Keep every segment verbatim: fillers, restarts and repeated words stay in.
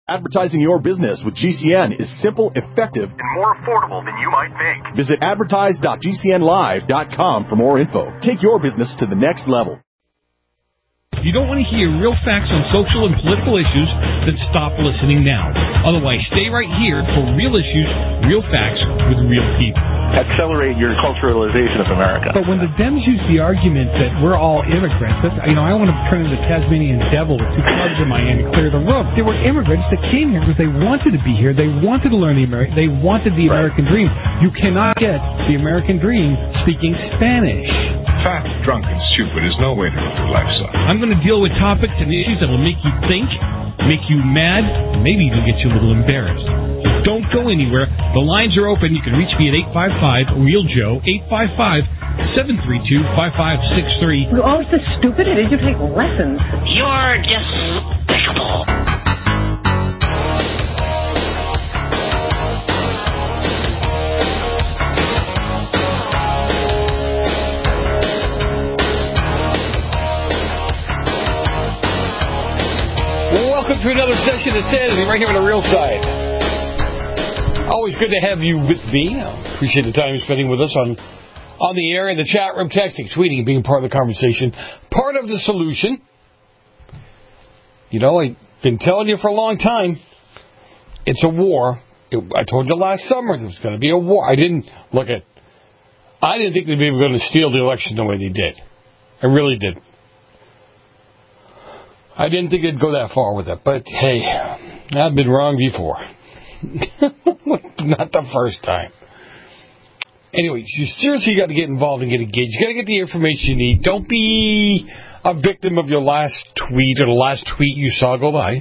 Advertising your business with G C N is simple, effective, and more affordable than you might think. Visit advertise dot g c n live dot com for more info. Take your business to the next level. You don't want to hear real facts on social and political issues, then stop listening now. Otherwise, stay right here for real issues, real facts with real people. Accelerate your culturalization of America. But when the Dems use the argument that we're all immigrants, that's, you know, I want to turn into the Tasmanian devil with two clubs in my hand and clear the room. There were immigrants that came here because they wanted to be here. They wanted to learn the American. They wanted the American dream. You cannot get the American dream speaking Spanish. Fat, drunk, and stupid is no way to live your life, son. I'm going to deal with topics and issues that will make you think, make you mad, and maybe even get you a little embarrassed. Don't go anywhere. The lines are open. You can reach me at eight five five, real joe, eight five five, seven three two, five five six three. You're always so stupid. Did you take lessons? You're despicable. Welcome to another session of Sanity right here on the Real Side. Always good to have you with me. I appreciate the time you're spending with us on, on the air, in the chat room, texting, tweeting, being part of the conversation, part of the solution. You know, I've been telling you for a long time, it's a war. It, I told you last summer there was going to be a war. I didn't, look at, I didn't think they'd be going to steal the election the way they did. I really didn't. I didn't think it'd go that far with it, but hey, I've been wrong before. Not the first time. Anyway, you seriously got to get involved and get engaged. You got to get the information you need. Don't be a victim of your last tweet or the last tweet you saw go by.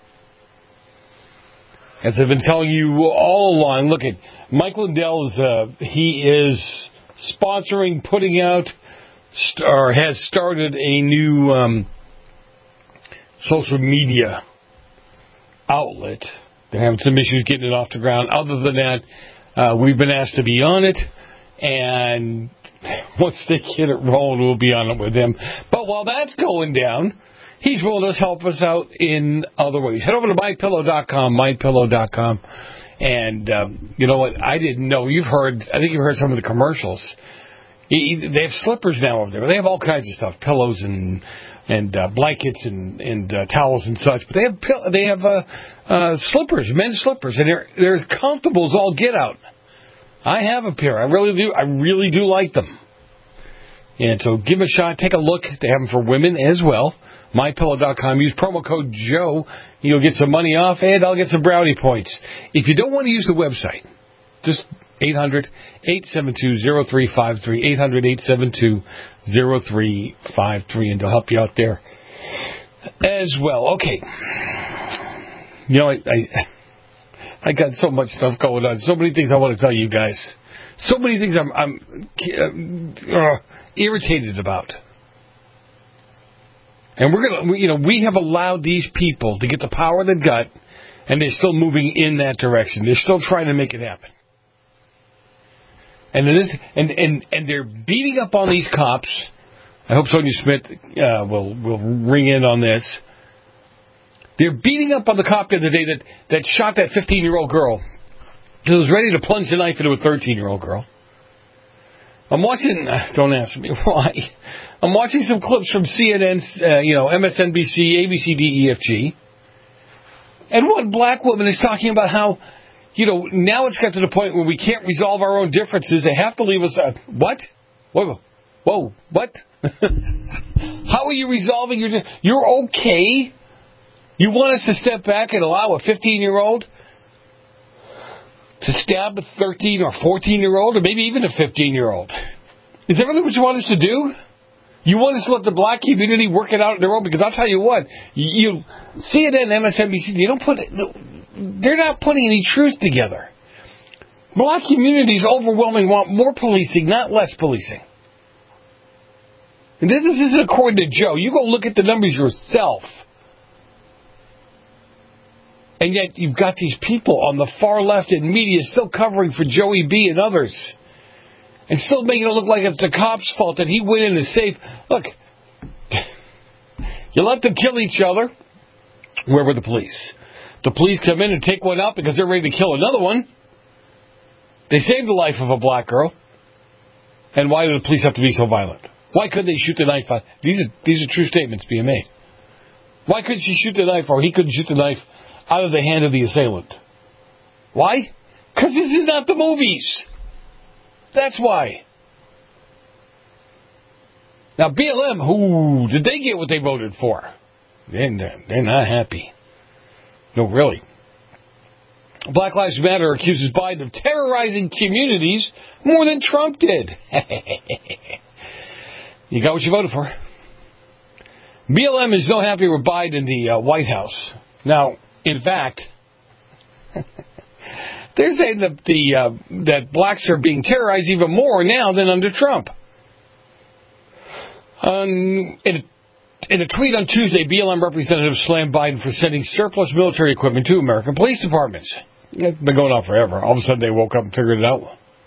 As I've been telling you all along, look at Mike Lindell is uh, he is sponsoring, putting out, st- or has started a new Um, social media outlet. They're having some issues getting it off the ground. Other than that, uh, we've been asked to be on it, and once they get it rolling, we'll be on it with them. But while that's going down, he's willing to help us out in other ways. Head over to my pillow dot com, my pillow dot com, and um, you know what? I didn't know. You've heard, I think you've heard some of the commercials. They have slippers now over there. They have all kinds of stuff, pillows and and uh, blankets and, and uh, towels and such. But they have pill- they have uh, uh, slippers, men's slippers, and they're they're comfortable as all get out. I have a pair. I really do. I really do like them. And so give them a shot. Take a look. They have them for women as well. my pillow dot com. Use promo code Joe. You'll get some money off, and I'll get some brownie points. If you don't want to use the website, just eight hundred, eight seven two, zero three five three, eight hundred, eight seven two, zero three five three, and they'll help you out there as well. Okay. You know, I, I I got so much stuff going on, so many things I want to tell you guys, so many things I'm, I'm uh, irritated about. And we're gonna, you know, we have allowed these people to get the power they've got, and they're still moving in that direction. They're still trying to make it happen. And it is, and, and, and they're beating up on these cops. I hope Sonia Smith uh, will will ring in on this. They're beating up on the cop the other day that, that shot that fifteen-year-old girl who was ready to plunge the knife into a thirteen-year-old girl. I'm watching, uh, don't ask me why, I'm watching some clips from C N N, uh, you know, M S N B C, A B C, D, E, F, G. And one black woman is talking about how, you know, now it's got to the point where we can't resolve our own differences. They have to leave us. Uh, what? Whoa, whoa, what? How are you resolving your? You're okay. You want us to step back and allow a fifteen-year-old to stab a thirteen or fourteen-year-old, or maybe even a fifteen-year-old? Is that really what you want us to do? You want us to let the black community work it out on their own? Because I'll tell you what, you C N N, M S N B C, they don't put it. They're not putting any truth together. Black communities overwhelmingly want more policing, not less policing. And this, this isn't according to Joe. You go look at the numbers yourself. And yet you've got these people on the far left in media still covering for Joey B and others. And still making it look like it's the cop's fault that he went in to save. Look, you let them kill each other. Where were the police? The police come in and take one out because they're ready to kill another one. They saved the life of a black girl. And why do the police have to be so violent? Why couldn't they shoot the knife out? These are, these are true statements being made. Why couldn't she shoot the knife, or he couldn't shoot the knife out of the hand of the assailant? Why? Because this is not the movies. That's why. Now, B L M, who did they get what they voted for? They're, they're not happy. No, really. Black Lives Matter accuses Biden of terrorizing communities more than Trump did. You got what you voted for. B L M is no happier with Biden in the uh, White House. Now, in fact, they're saying that the uh, that blacks are being terrorized even more now than under Trump. Um, in, a, in a tweet on Tuesday, B L M representatives slammed Biden for sending surplus military equipment to American police departments. It's been going on forever. All of a sudden, they woke up and figured it out.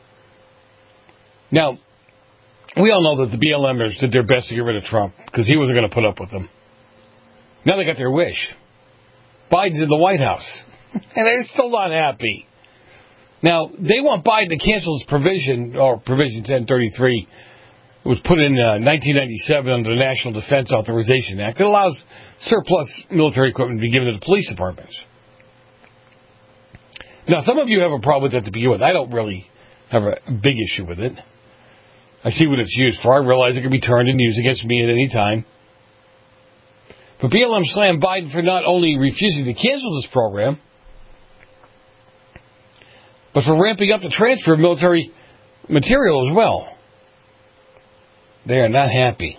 Now, we all know that the B L Mers did their best to get rid of Trump because he wasn't going to put up with them. Now they got their wish. Biden's in the White House, and they're still not happy. Now, they want Biden to cancel his provision, or Provision ten thirty-three. It was put in uh, nineteen ninety-seven under the National Defense Authorization Act. It allows surplus military equipment to be given to the police departments. Now, some of you have a problem with that to begin with. I don't really have a big issue with it. I see what it's used for. I realize it can be turned and used against me at any time. But B L M slammed Biden for not only refusing to cancel this program, but for ramping up the transfer of military material as well. They are not happy.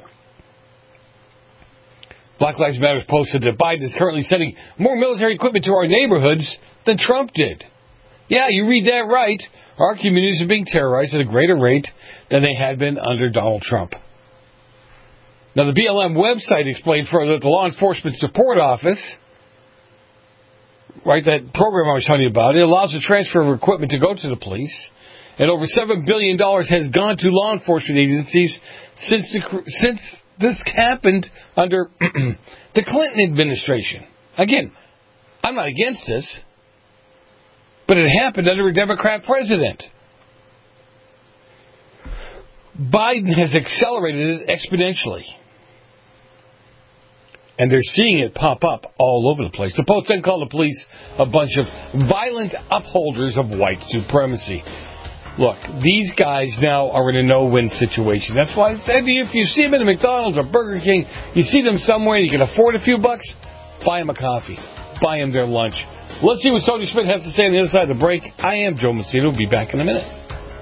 Black Lives Matter posted that Biden is currently sending more military equipment to our neighborhoods than Trump did. Yeah, you read that right. Our communities are being terrorized at a greater rate than they had been under Donald Trump. Now, the B L M website explained further that the Law Enforcement Support Office, right, that program I was telling you about, it allows the transfer of equipment to go to the police, and over seven billion dollars has gone to law enforcement agencies since the, since this happened under the Clinton administration. Again, I'm not against this, but it happened under a Democrat president. Biden has accelerated it exponentially. And they're seeing it pop up all over the place. The Post then called the police a bunch of violent upholders of white supremacy. Look, these guys now are in a no-win situation. That's why I said to you, if you see them in a McDonald's or Burger King, you see them somewhere and you can afford a few bucks, buy them a coffee. Buy them their lunch. Let's see what Tony Schmidt has to say on the other side of the break. I am Joe Macedo. We'll be back in a minute.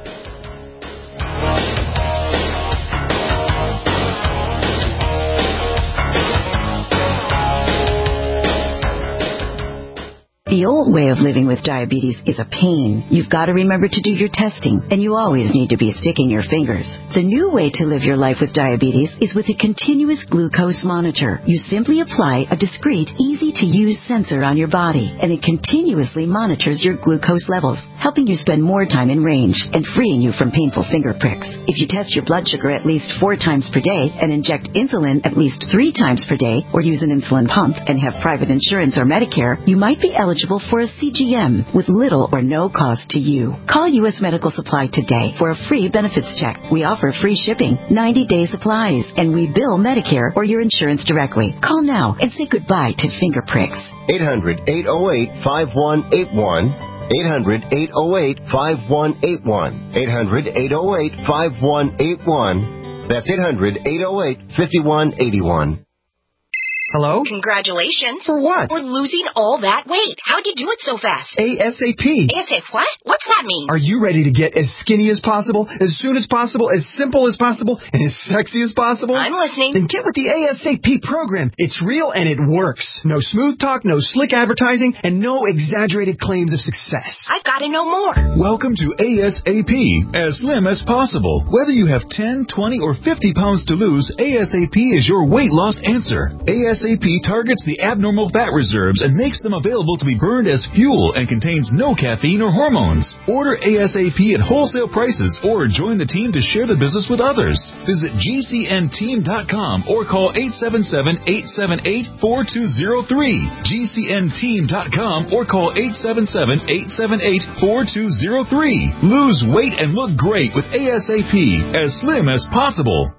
The old way of living with diabetes is a pain. You've got to remember to do your testing, and you always need to be sticking your fingers. The new way to live your life with diabetes is with a continuous glucose monitor. You simply apply a discreet, easy-to-use sensor on your body, and it continuously monitors your glucose levels, helping you spend more time in range and freeing you from painful finger pricks. If you test your blood sugar at least four times per day and inject insulin at least three times per day, or use an insulin pump and have private insurance or Medicare, you might be eligible for a C G M with little or no cost to you. Call U S Medical Supply today for a free benefits check. We offer free shipping, ninety-day supplies, and we bill Medicare or your insurance directly. Call now and say goodbye to finger pricks. eight hundred, eight oh eight, five one eight one. eight hundred, eight oh eight, five one eight one. eight hundred, eight oh eight, five one eight one. That's eight hundred, eight oh eight, five one eight one. Hello? Congratulations. For what? For losing all that weight. How'd you do it so fast? ASAP. ASAP what? What's that mean? Are you ready to get as skinny as possible, as soon as possible, as simple as possible, and as sexy as possible? I'm listening. Then get with the ASAP program. It's real and it works. No smooth talk, no slick advertising, and no exaggerated claims of success. I've got to know more. Welcome to ASAP, as slim as possible. Whether you have ten, twenty, or fifty pounds to lose, ASAP is your weight loss answer. ASAP ASAP targets the abnormal fat reserves and makes them available to be burned as fuel and contains no caffeine or hormones. Order ASAP at wholesale prices or join the team to share the business with others. Visit G C N team dot com or call eight seven seven, eight seven eight, four two zero three. G C N team dot com or call eight seven seven, eight seven eight, four two zero three. Lose weight and look great with ASAP, as slim as possible.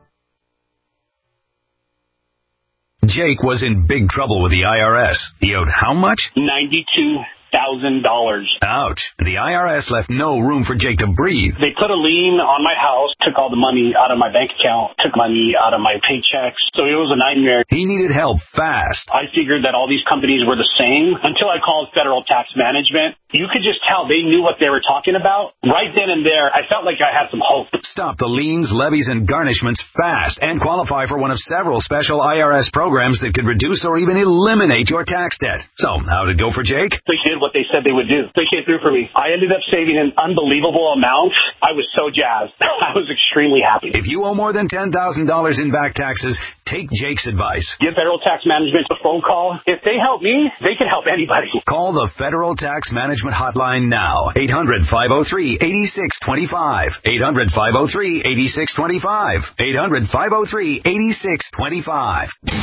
Jake was in big trouble with the I R S. He owed how much? ninety-two thousand dollars. Ouch. The I R S left no room for Jake to breathe. They put a lien on my house, took all the money out of my bank account, took money out of my paychecks. So it was a nightmare. He needed help fast. I figured that all these companies were the same until I called Federal Tax Management. You could just tell they knew what they were talking about. Right then and there, I felt like I had some hope. Stop the liens, levies, and garnishments fast and qualify for one of several special I R S programs that could reduce or even eliminate your tax debt. So, how'd it go for Jake? They did what they said they would do. They came through for me. I ended up saving an unbelievable amount. I was so jazzed. I was extremely happy. If you owe more than ten thousand dollars in back taxes, take Jake's advice. Give Federal Tax Management a phone call. If they help me, they can help anybody. Call the Federal Tax Management Hotline now. eight hundred, five oh three, eight six two five. eight hundred, five oh three, eight six two five. eight hundred, five oh three, eight six two five.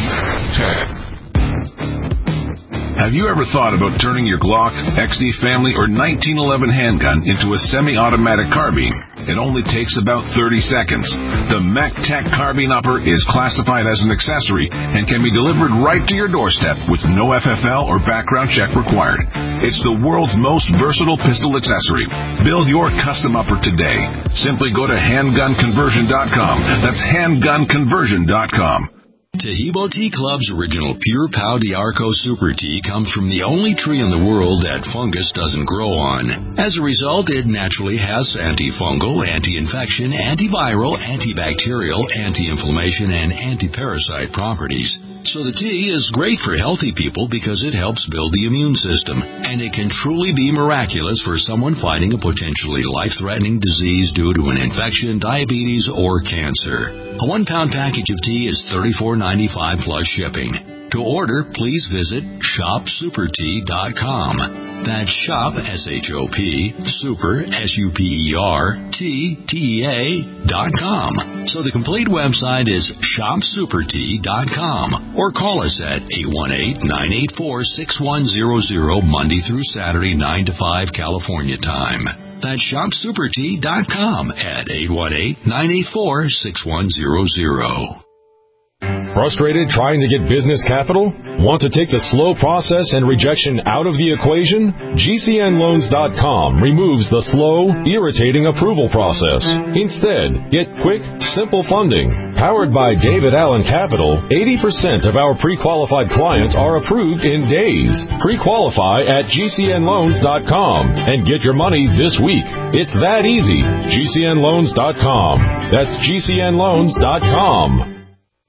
Have you ever thought about turning your Glock, X D Family, or nineteen eleven handgun into a semi-automatic carbine? It only takes about thirty seconds. The MacTac Carbine Upper is classified as an accessory and can be delivered right to your doorstep with no F F L or background check required. It's the world's most versatile pistol accessory. Build your custom upper today. Simply go to handgun conversion dot com. That's handgun conversion dot com. Tahibo Tea Club's original Pure Pau D'Arco Super Tea comes from the only tree in the world that fungus doesn't grow on. As a result, it naturally has antifungal, anti-infection, antiviral, antibacterial, anti-inflammation, and anti-parasite properties. So the tea is great for healthy people because it helps build the immune system, and it can truly be miraculous for someone fighting a potentially life-threatening disease due to an infection, diabetes, or cancer. A one-pound package of tea is thirty-four ninety-five plus shipping. To order, please visit shop super tea dot com. That's shop, S H O P, super, S U P E R, T, T E A, dot com. So the complete website is shop super tea dot com. Or call us at eight one eight, nine eight four, six one zero zero, Monday through Saturday, nine to five, California time. That's shop super tea dot com at eight one eight, nine eight four, six one zero zero. Frustrated trying to get business capital? Want to take the slow process and rejection out of the equation? G C N loans dot com removes the slow, irritating approval process. Instead, get quick, simple funding. Powered by David Allen Capital, eighty percent of our pre-qualified clients are approved in days. Pre-qualify at G C N loans dot com and get your money this week. It's that easy. G C N loans dot com. That's G C N loans dot com.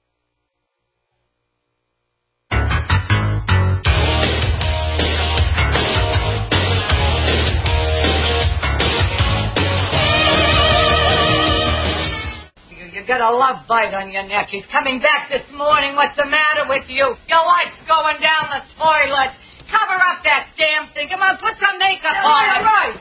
Got a love bite on your neck. He's coming back this morning. What's the matter with you? Your wife's going down the toilet. Cover up that damn thing. Come on, put some makeup on it. Right.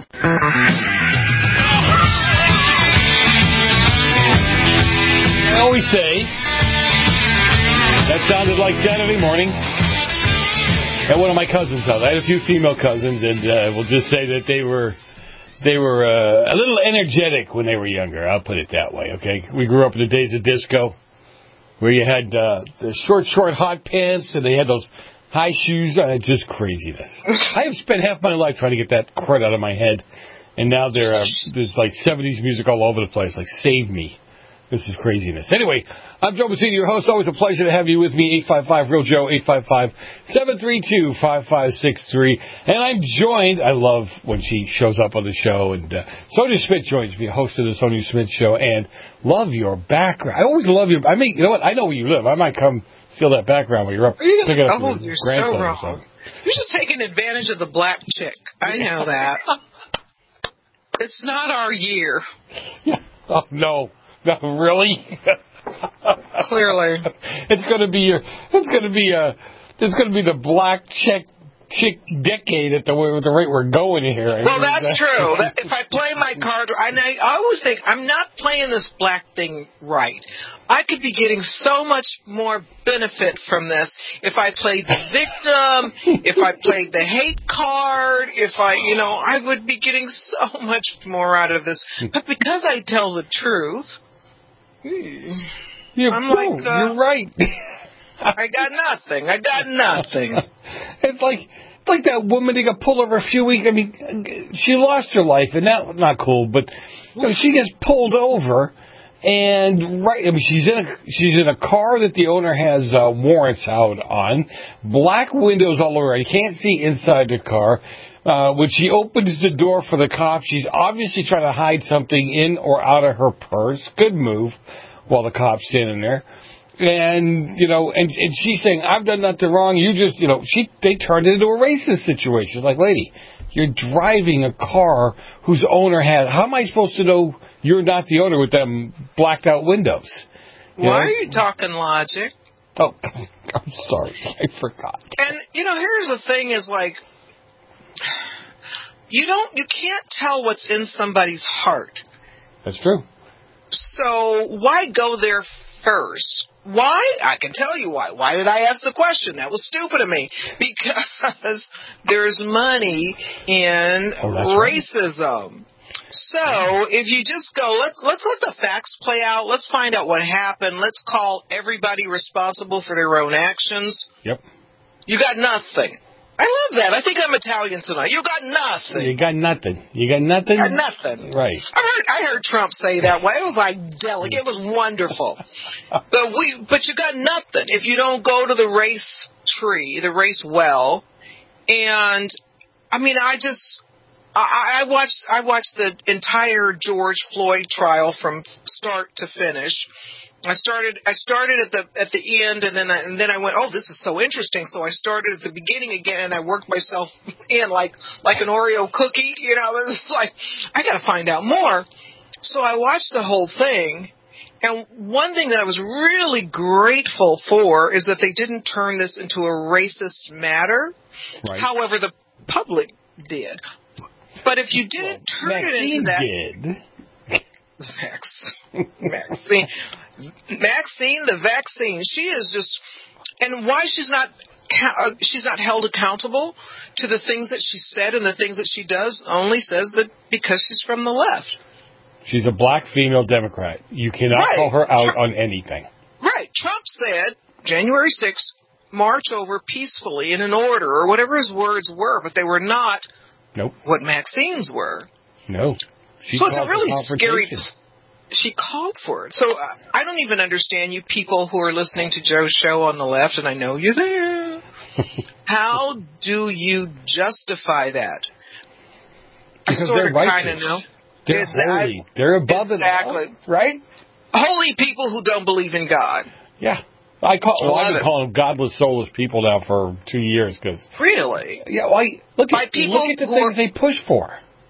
I always say that sounded like Saturday morning at one of my cousins' house. I had a few female cousins, and uh, we'll just say that they were... They were uh, a little energetic when they were younger. I'll put it that way, okay? We grew up in the days of disco where you had uh, the short, short hot pants and they had those high shoes. Uh, just craziness. I have spent half my life trying to get that crud out of my head, and now there, uh, there's like seventies music all over the place. Like, save me. This is craziness. Anyway, I'm Joe Massini, your host. Always a pleasure to have you with me. eight five five, real Joe, eight five five, seven three two, five five six three. And I'm joined, I love when she shows up on the show, and uh, Sonia Smith joins me, host of the Sonia Smith Show, and love your background. I always love your, I mean, you know what, I know where you live. I might come steal that background when you're up. You picking up oh, your you're grandson so or wrong. something. You're just taking advantage of the black chick. I know that. It's not our year. Yeah. Oh, no. No, really? Clearly. It's going to be your, it's going to be a, it's going to be the black chick, chick decade at the, at the rate we're going here. Well, that's true. If I play my card, and I, I always think, I'm not playing this black thing right. I could be getting so much more benefit from this if I played the victim, if I played the hate card, if I, you know, I would be getting so much more out of this. But because I tell the truth, you're, I'm like, uh, you're right. I got nothing. I got nothing. It's like, it's like that woman that got pulled over a few weeks. I mean, she lost her life, and that was not cool. But you know, she gets pulled over. And right, I mean, she's in a she's in a car that the owner has uh, warrants out on, black windows all over. You can't see inside the car. Uh, when she opens the door for the cops, she's obviously trying to hide something in or out of her purse. Good move, while the cop's standing there. And you know, and, and she's saying, "I've done nothing wrong. You just, you know," she they turned it into a racist situation. It's like, lady, you're driving a car whose owner has. How am I supposed to know you're not the owner with them blacked out windows? You Why know? are you talking logic? Oh, I'm sorry. I forgot. And, you know, here's the thing is like, you don't, you can't tell what's in somebody's heart. That's true. So why go there first? Why? I can tell you why. Why did I ask the question? That was stupid of me. Because there's money in oh, racism. Right. So if you just go, let's let's let the facts play out. Let's find out what happened. Let's call everybody responsible for their own actions. Yep. You got nothing. I love that. I think I'm Italian tonight. You got nothing. You got nothing. You got nothing? Got nothing. Right. I heard I heard Trump say that way. It was like delicate. It was wonderful. But we but you got nothing if you don't go to the race tree, the race well. And I mean, I just I, I watched I watched the entire George Floyd trial from start to finish. I started. I started at the at the end, and then I, and then I went, oh, this is so interesting. So I started at the beginning again, and I worked myself in like like an Oreo cookie. You know, it was like I got to find out more. So I watched the whole thing, and one thing that I was really grateful for is that they didn't turn this into a racist matter. Right. However, the public did. But if you didn't well, turn Maxine it into that, did. Max, Maxine. Maxine, the vaccine, she is just, and why she's not, she's not held accountable to the things that she said and the things that she does only says that because she's from the left. She's a black female Democrat. You cannot right. call her out Trump, on anything. Right. Trump said January sixth, march over peacefully in an order or whatever his words were, but they were not nope. what Maxine's were. No. She so it's a really scary... She called for it. So uh, I don't even understand you people who are listening to Joe's show on the left, and I know you're there. How do you justify that? Because I sort of kind of know. They're it's, holy. I, they're above exactly. it all, right? Holy people who don't believe in God. Yeah. I call, well, I've been calling them godless, soulless people now for two years. Cause, really? Yeah, well, I, look, By at, people look at the things are, they push for.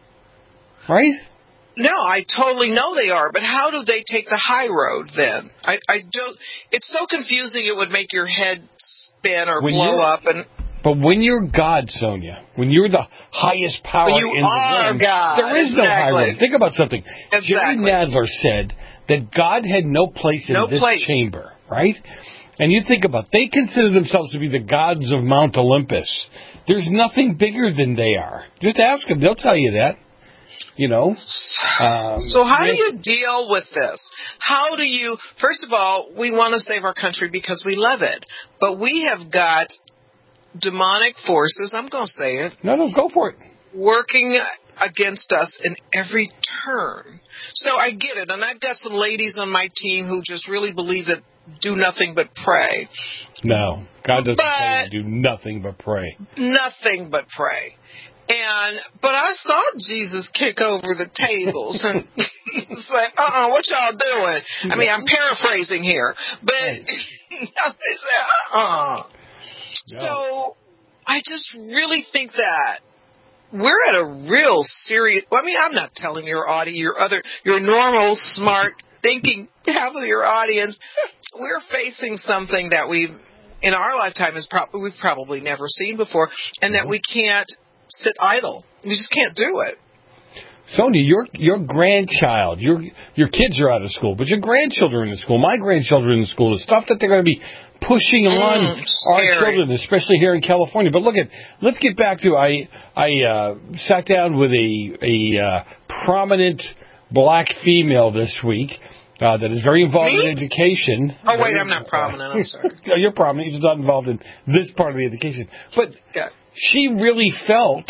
Right? No, I totally know they are, but how do they take the high road then? I, I don't. It's so confusing. It would make your head spin or when blow up. And but when you're God, Sonia, when you're the highest power you in are the room, God. there is exactly. no high road. Think about something. Exactly. Jerry Nadler said that God had no place in no this place. chamber, right? And you think about, they consider themselves to be the gods of Mount Olympus. There's nothing bigger than they are. Just ask them; they'll tell you that. You know. Um, so how do you deal with this? How do you, first of all, we want to save our country because we love it. But we have got demonic forces, I'm going to say it. No, no, go for it. Working against us in every turn. So I get it. And I've got some ladies on my team who just really believe that do nothing but pray. No, God doesn't but say do nothing but pray. Nothing but pray. And but I saw Jesus kick over the tables and it's like, uh-uh, what y'all doing? I mean, I'm paraphrasing here, but they said, uh-uh. No. So I just really think that we're at a real serious. Well, I mean, I'm not telling your audience, your other, your normal, smart, thinking, half of your audience, we're facing something that we've, in our lifetime, is pro- we've probably never seen before, and that we can't sit idle. We just can't do it. Sonia, your your grandchild, your your kids are out of school, but your grandchildren are in school. My grandchildren are in school. The stuff that they're going to be pushing on mm, our children, especially here in California. But look at, let's get back to I I uh, sat down with a a uh, prominent black female this week. Uh, that is very involved Me? in education. Oh, wait, I'm not prominent. I'm sorry. No, you're prominent. You're just not involved in this part of the education. But yeah. she really felt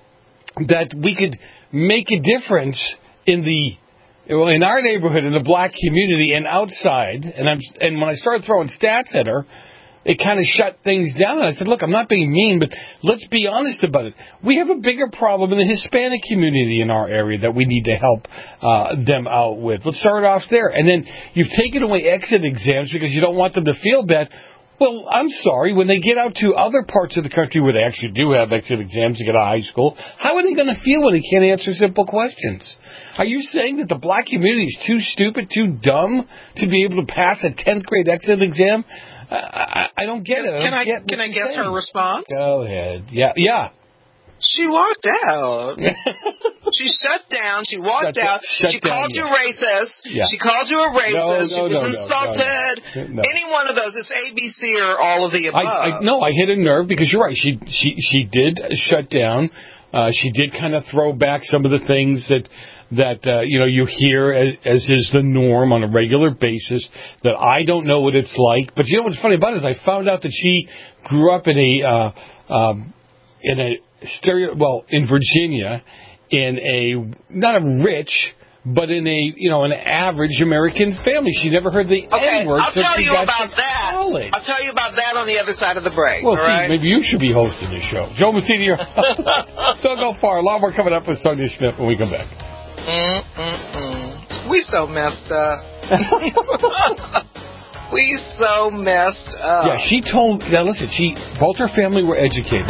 that we could make a difference in the well, in our neighborhood, in the black community, and outside. And I'm and when I started throwing stats at her, it kind of shut things down. And I said, look, I'm not being mean, but let's be honest about it. We have a bigger problem in the Hispanic community in our area that we need to help uh, them out with. Let's start off there. And then you've taken away exit exams because you don't want them to feel bad. Well, I'm sorry, when they get out to other parts of the country where they actually do have exit exams to get out of high school, how are they going to feel when they can't answer simple questions? Are you saying that the black community is too stupid, too dumb to be able to pass a tenth grade exit exam? I, I, I don't get it. I can don't I get can I guess saying. her response? Go ahead. Yeah, yeah. She walked out. She shut down. She walked Shut out. shut she down, called yeah. you racist. Yeah. She called you a racist. No, no, she was no, no, insulted. no, no. No. Any one of those. It's A, B, C, or all of the above. I, I, no, I hit a nerve because you're right. She she she did shut down. Uh, she did kind of throw back some of the things that that uh, you know you hear as, as is the norm on a regular basis. That I don't know what it's like. But you know what's funny about it is I found out that she grew up in a uh, um, in a stereo well in Virginia in a not a rich. But in a, you know, an average American family. She never heard the okay, N-word. I'll since tell she you got about to that. college. I'll tell you about that on the other side of the break. Well, all see, right? maybe you should be hosting this show. Joe Messina, don't go far. A lot more coming up with Sonia Smith when we come back. Mm-mm-mm. We so messed up. we so messed up. Yeah, she told, now listen, she, both her family were educators.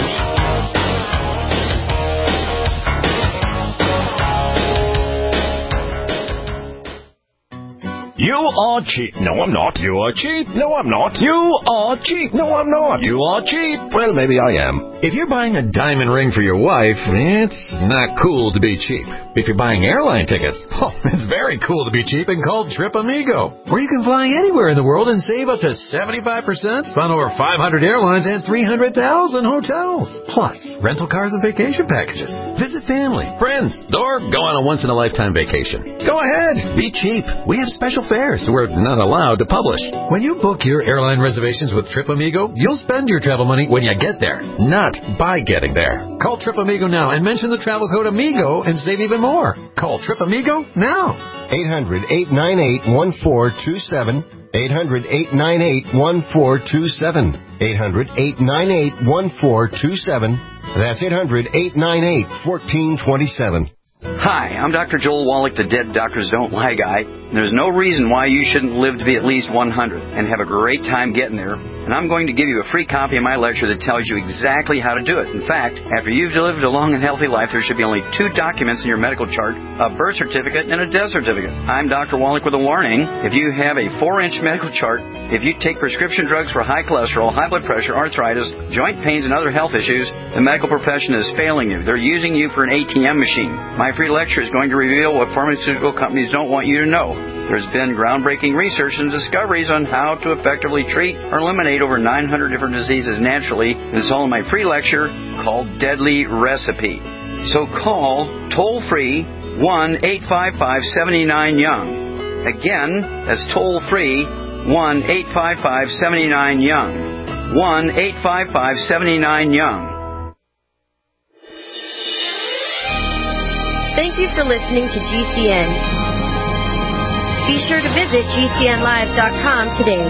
You are cheap. No, I'm not. You are cheap. No, I'm not. You are cheap. No, I'm not. You are cheap. Well, maybe I am. If you're buying a diamond ring for your wife, it's not cool to be cheap. If you're buying airline tickets, oh, it's very cool to be cheap and called Trip Amigo, where you can fly anywhere in the world and save up to seventy-five percent, on over five hundred airlines and three hundred thousand hotels. Plus, rental cars and vacation packages. Visit family, friends, or go on a once-in-a-lifetime vacation. Go ahead. Be cheap. We have special fares we're not allowed to publish. When you book your airline reservations with Trip Amigo, you'll spend your travel money when you get there, not by getting there. Call Trip Amigo now and mention the travel code AMIGO and save even more. Call Trip Amigo now. eight hundred, eight nine eight, one four two seven. eight hundred, eight nine eight, one four two seven. eight hundred, eight nine eight, one four two seven. That's eight hundred, eight nine eight, one four two seven. Hi, I'm Doctor Joel Wallach, the Dead Doctors Don't Lie guy. There's no reason why you shouldn't live to be at least one hundred and have a great time getting there. And I'm going to give you a free copy of my lecture that tells you exactly how to do it. In fact, after you've lived a long and healthy life, there should be only two documents in your medical chart, a birth certificate and a death certificate. I'm Doctor Wallach with a warning. If you have a four-inch medical chart, if you take prescription drugs for high cholesterol, high blood pressure, arthritis, joint pains, and other health issues, the medical profession is failing you. They're using you for an A T M machine. My free lecture is going to reveal what pharmaceutical companies don't want you to know. There's been groundbreaking research and discoveries on how to effectively treat or eliminate over nine hundred different diseases naturally, and it's all in my free lecture called Deadly Recipe. So call toll-free one eight five five, seven nine, young. Again, that's toll-free one eight five five, seven nine, young. one eight five five, seven nine, young. Thank you for listening to G C N. Be sure to visit G C N live dot com today.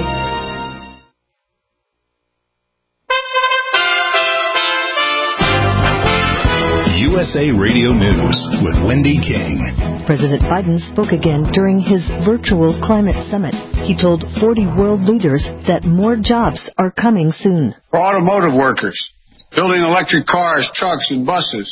U S A Radio News with Wendy King. President Biden spoke again during his virtual climate summit. He told forty world leaders that more jobs are coming soon. For automotive workers, building electric cars, trucks, and buses,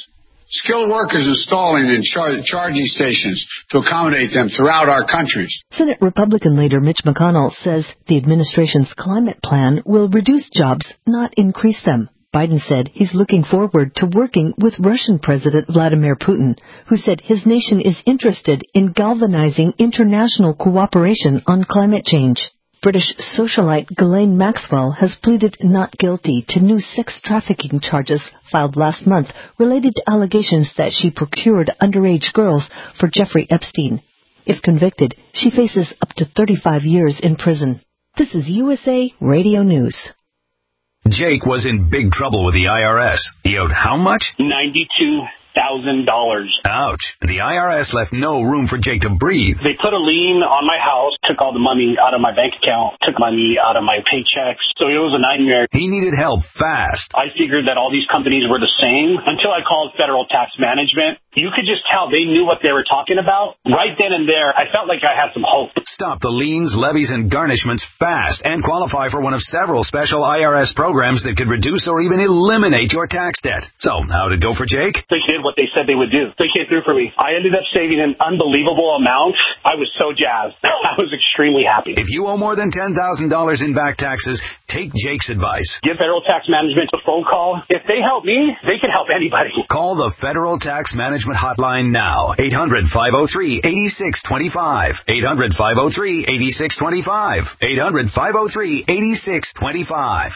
skilled workers installing in char- charging stations to accommodate them throughout our countries. Senate Republican leader Mitch McConnell says the administration's climate plan will reduce jobs, not increase them. Biden said he's looking forward to working with Russian President Vladimir Putin, who said his nation is interested in galvanizing international cooperation on climate change. British socialite Ghislaine Maxwell has pleaded not guilty to new sex trafficking charges filed last month related to allegations that she procured underage girls for Jeffrey Epstein. If convicted, she faces up to thirty-five years in prison. This is U S A Radio News. Jake was in big trouble with the I R S. He owed how much? ninety-two thousand dollars. Ouch. The I R S left no room for Jake to breathe. They put a lien on my house, took all the money out of my bank account, took money out of my paychecks. So it was a nightmare. He needed help fast. I figured that all these companies were the same until I called Federal Tax Management. You could just tell they knew what they were talking about. Right then and there, I felt like I had some hope. Stop the liens, levies, and garnishments fast and qualify for one of several special I R S programs that could reduce or even eliminate your tax debt. So, how'd it go for Jake? They did what they said they would do. They came through for me. I ended up saving an unbelievable amount. I was so jazzed. I was extremely happy. If you owe more than ten thousand dollars in back taxes, take Jake's advice. Give Federal Tax Management a phone call. If they help me, they can help anybody. Call the Federal Tax Management Hotline now. eight hundred, five oh three, eight six two five. eight hundred, five oh three, eight six two five. eight hundred, five oh three, eight six two five.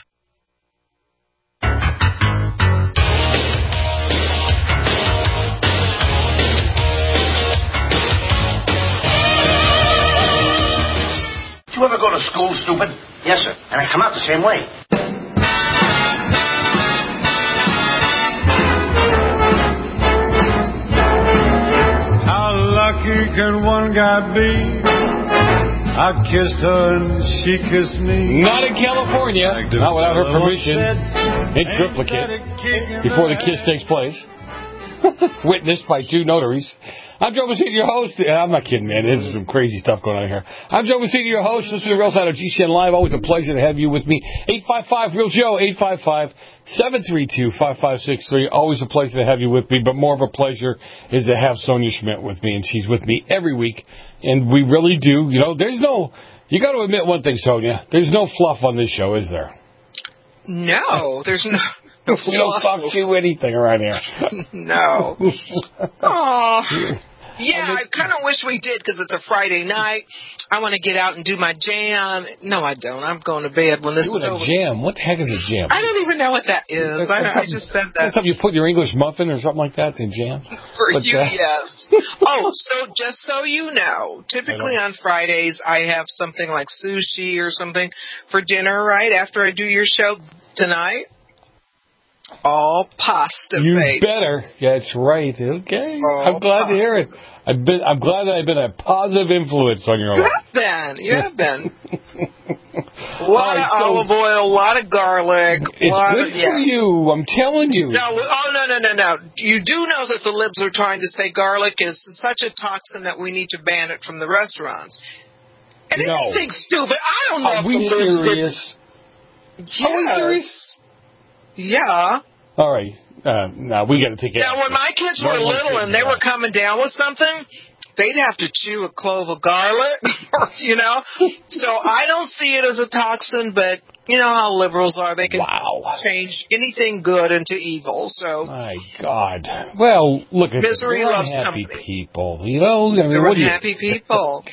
Did you ever go to school, stupid? Yes, sir. And I come out the same way. How lucky can one guy be? I kissed her and she kissed me. Not in California. Not without her permission. In triplicate. Before the kiss takes place. Witnessed by two notaries. I'm Joe Messina, your host. I'm not kidding, man. This is some crazy stuff going on here. I'm Joe Messina, your host. Listen to Real Side of G C N Live. Always a pleasure to have you with me. eight five five, Real Joe, eight five five, seven three two, five five six three. Always a pleasure to have you with me, but more of a pleasure is to have Sonia Schmidt with me, and she's with me every week. And we really do, you know, there's no, you got to admit one thing, Sonia. There's no fluff on this show, is there? No, there's no... no we don't talk to anything around here. No. Aw. Yeah, I kind of wish we did because it's a Friday night. I want to get out and do my jam. No, I don't. I'm going to bed when this Doing is a over. jam? What the heck is a jam? I don't even know what that is. I, know, I just said that. That's something you put in your English muffin or something like that in jam? For but, you, uh, yes. Oh, so just so you know, typically on Fridays I have something like sushi or something for dinner, right, after I do your show tonight. All pasta, You baby. better. That's right. Okay. All I'm glad pasta. to hear it. I've been, I'm glad that I've been a positive influence on your You life. have been. You have been. A All lot right, of so olive oil, a lot of garlic. It's lot good of, yeah. for you. I'm telling you. No, oh, no, no, no, no. You do know that the libs are trying to say garlic is such a toxin that we need to ban it from the restaurants. And No. anything stupid. I don't know Are if we the libs serious? Yes. Are we serious? Yeah. All right. Uh, now we got to take it. Now, when my kids No were one little should and they do were that. coming down with something, they'd have to chew a clove of garlic, you know. So I don't see it as a toxin, but you know how liberals are. They can wow. change anything good into evil. So My God. Well, look at Misery this. We're loves unhappy company. people. You know, I mean, they're what do you? unhappy people.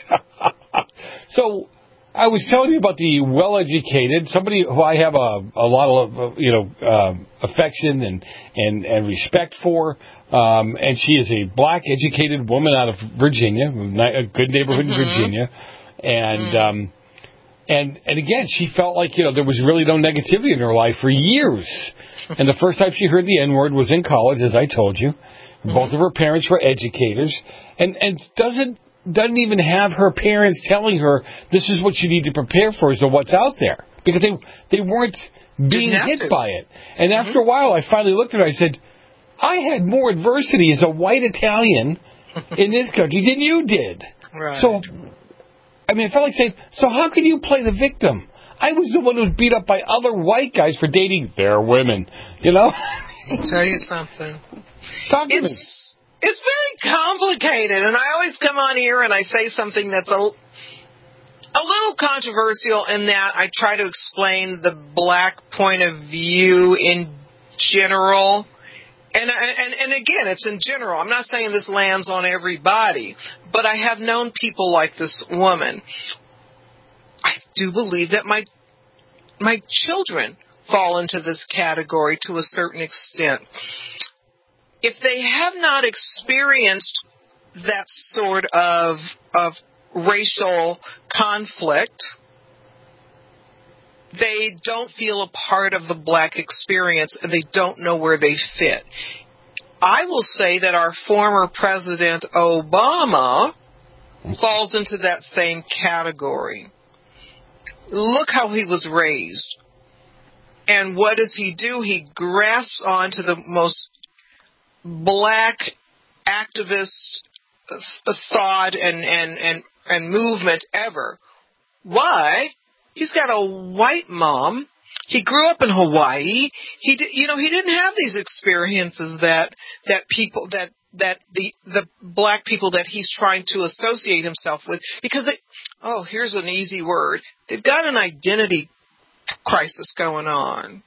So, I was telling you about the well-educated, somebody who I have a, a lot of, uh, you know, um, affection and, and, and respect for, um, and she is a black educated woman out of Virginia, a good neighborhood Mm-hmm. in Virginia, and, um, and, and again, she felt like, you know, there was really no negativity in her life for years, and the first time she heard the N-word was in college, as I told you. Mm-hmm. Both of her parents were educators, and, and doesn't, doesn't even have her parents telling her this is what you need to prepare for, so what's out there, because they they weren't being have hit to. by it. And after a while, I finally looked at her. I said, "I had more adversity as a white Italian in this country than you did." Right. So, I mean, I felt like saying, "So how can you play the victim? I was the one who was beat up by other white guys for dating their women." You know. I'll tell you something. Talk to me. It's, it's very complicated, and I always come on here and I say something that's a, a little controversial in that I try to explain the black point of view in general. And, and and again, it's in general. I'm not saying this lands on everybody, but I have known people like this woman. I do believe that my my children fall into this category to a certain extent. If they have not experienced that sort of of racial conflict, they don't feel a part of the black experience, and they don't know where they fit. I will say that our former President Obama falls into that same category. Look how he was raised. And what does he do? He grasps onto the most black activist thought and, and, and, and movement ever. Why? He's got a white mom. He grew up in Hawaii. He, did, you know, he didn't have these experiences that that people that that the the black people that he's trying to associate himself with, because they, oh, here's an easy word. They've got an identity crisis going on.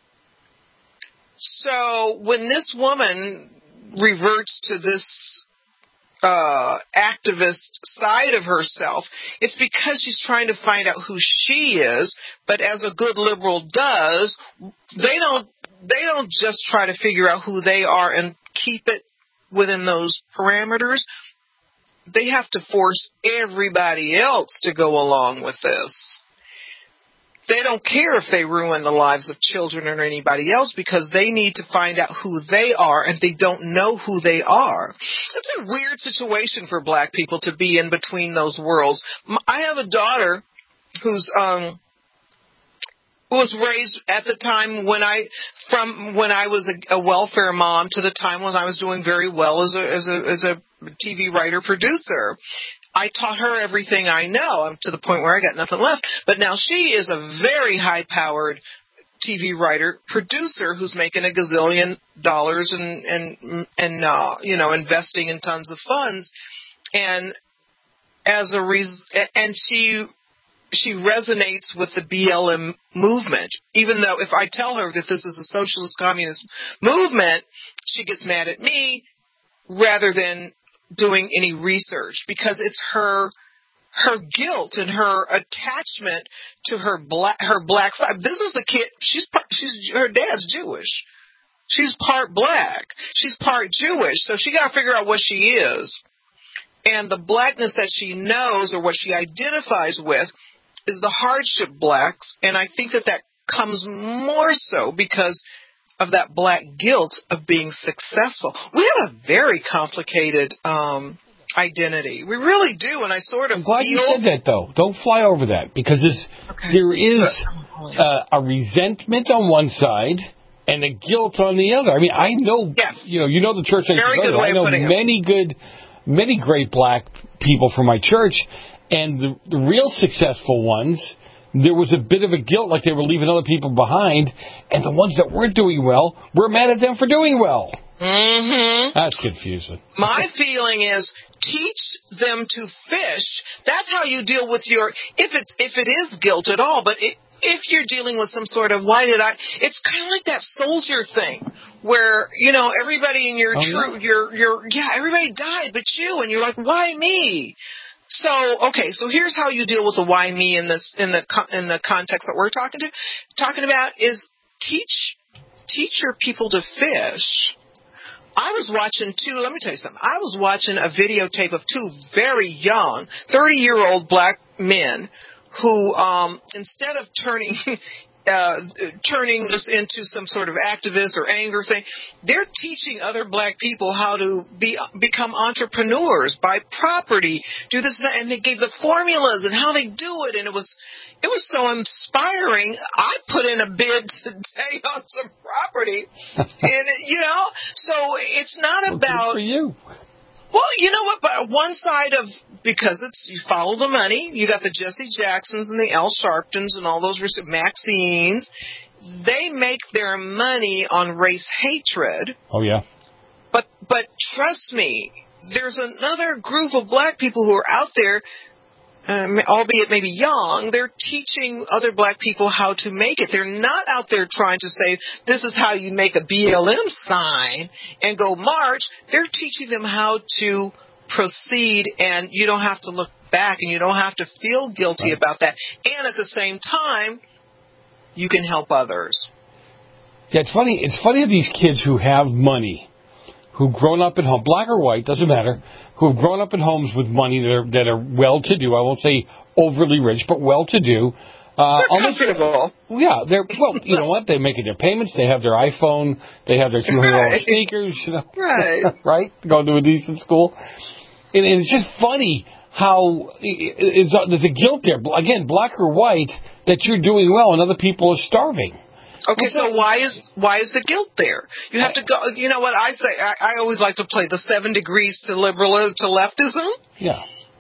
So when this woman reverts to this Uh, activist side of herself, it's because she's trying to find out who she is. But as a good liberal does, they don't they don't just try to figure out who they are and keep it within those parameters. They have to force everybody else to go along with this. They don't care if they ruin the lives of children or anybody else, because they need to find out who they are, and they don't know who they are. It's a weird situation for black people to be in between those worlds. I have a daughter who's um who was raised at the time when I from when I was a, a welfare mom to the time when I was doing very well as a as a as a T V writer producer. I taught her everything I know. I'm to the point where I got nothing left. But now she is a very high-powered T V writer, producer who's making a gazillion dollars and and and uh, you know, investing in tons of funds. And as a res- and she she resonates with the B L M movement. Even though if I tell her that this is a socialist communist movement, she gets mad at me rather than doing any research, because it's her her guilt and her attachment to her black her black side. This is the kid. She's she's her dad's Jewish. She's part black. She's part Jewish. So she got to figure out what she is, and the blackness that she knows or what she identifies with is the hardship blacks. And I think that that comes more so because of that black guilt of being successful. We have a very complicated um, identity. We really do, and I sort of I'm glad feel... you said that, though. Don't fly over that, because this, okay. there is uh, a resentment on one side and a guilt on the other. I mean, I know, yes. you know, you know the church I very good way I know of putting many it. good, many great black people from my church, and the, the real successful ones, there was a bit of a guilt, like they were leaving other people behind, and the ones that weren't doing well, we're mad at them for doing well. Mm-hmm. That's confusing. My feeling is teach them to fish. That's how you deal with your, if it, if it is guilt at all, but it, if you're dealing with some sort of, why did I, it's kind of like that soldier thing, where, you know, everybody in your, oh, true, yeah. your, your, yeah, everybody died but you, and you're like, why me? So, okay, so here's how you deal with the why me in this in the in the context that we're talking to talking about is teach teach your people to fish. I was watching two, let me tell you something. I was watching a videotape of two very young, thirty-year-old black men who um instead of turning Uh, turning this into some sort of activist or anger thing, they're teaching other black people how to be become entrepreneurs, buy property, do this and that, and they gave the formulas and how they do it, and it was it was so inspiring. I put in a bid today on some property, and you know, so it's not well, about good for you. Well, you know what? But one side of, because it's, you follow the money, you got the Jesse Jacksons and the Al Sharptons and all those Maxines. They make their money on race hatred. Oh, yeah. But but trust me, there's another group of black people who are out there, um, albeit maybe young, they're teaching other black people how to make it. They're not out there trying to say, this is how you make a B L M sign and go march. They're teaching them how to proceed, and you don't have to look back, and you don't have to feel guilty right. about that. And at the same time, you can help others. Yeah, it's funny. It's funny how these kids who have money, who've grown up in home, black or white, doesn't matter, who've grown up in homes with money that are that are well-to-do. I won't say overly rich, but well-to-do. Uh, they're comfortable. Yeah, they're well. You know what? They're making their payments. They have their iPhone. They have their two hundred dollars right. sneakers. You know, right? right. Going to a decent school, and, and it's just funny how it's, there's a guilt there. Again, black or white, that you're doing well and other people are starving. Okay, so why is why is the guilt there? You have to go. You know what I say? I, I always like to play the seven degrees to liberalism to leftism. Yeah.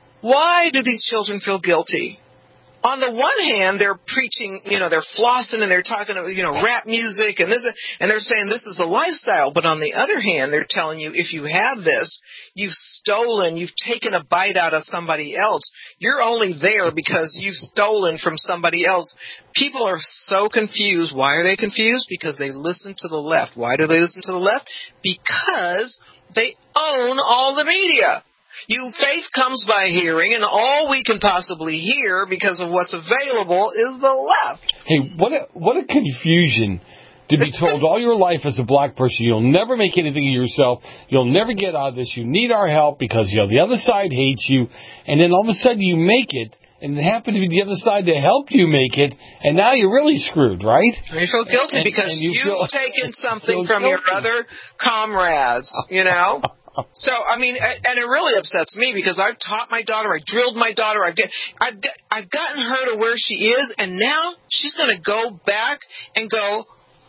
Why do these children feel guilty? On the one hand, they're preaching, you know, they're flossing and they're talking, you know, rap music and this, and they're saying this is the lifestyle. But on the other hand, they're telling you if you have this, you've stolen, you've taken a bite out of somebody else. You're only there because you've stolen from somebody else. People are so confused. Why are they confused? Because they listen to the left. Why do they listen to the left? Because they own all the media. You faith comes by hearing, and all we can possibly hear because of what's available is the left. Hey, what a, what a confusion to be told all your life as a black person, you'll never make anything of yourself, you'll never get out of this, you need our help because, you know, the other side hates you, and then all of a sudden you make it, and it happened to be the other side that helped you make it, and now you're really screwed, right? And you feel guilty and, because and you you've feel, taken something from guilty. your other comrades, you know? So, I mean, and it really upsets me because I've taught my daughter, I drilled my daughter, I've, get, I've, get, I've gotten her to where she is, and now she's going to go back and go,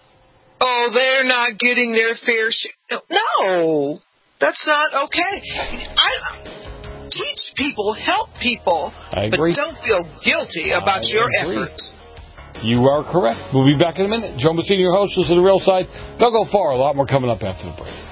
oh, they're not getting their fair share. No, that's not okay. I teach people, help people, but don't feel guilty about I your agree. efforts. You are correct. We'll be back in a minute. Joe Messina, your host, is to the real side. Don't go far. A lot more coming up after the break.